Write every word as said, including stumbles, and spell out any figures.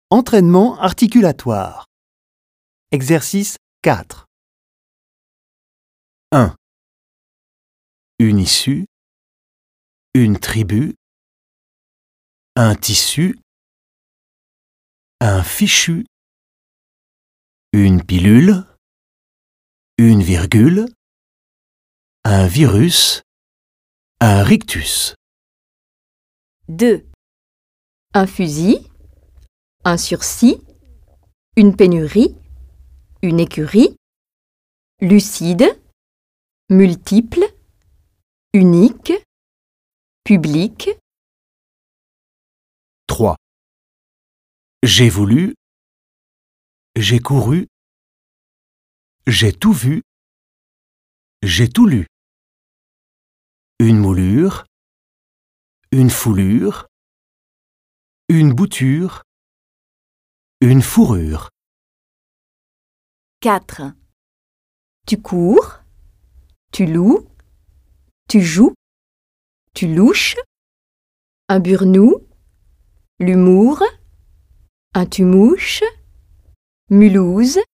Entraînement articulatoire. Exercice quatre. un. Une issue, une tribu, un tissu, un fichu, une pilule, une virgule, un virus, un rictus. deux. Un fusil, un sursis, une pénurie, une écurie, lucide, multiple, unique, public. trois. J'ai voulu, j'ai couru, j'ai tout vu, j'ai tout lu. Une moulure, une foulure, une bouture, une fourrure. quatre. Tu cours, tu loues, tu joues, tu louches, un burnou, l'humour, un tu-mouches, Mulhouse.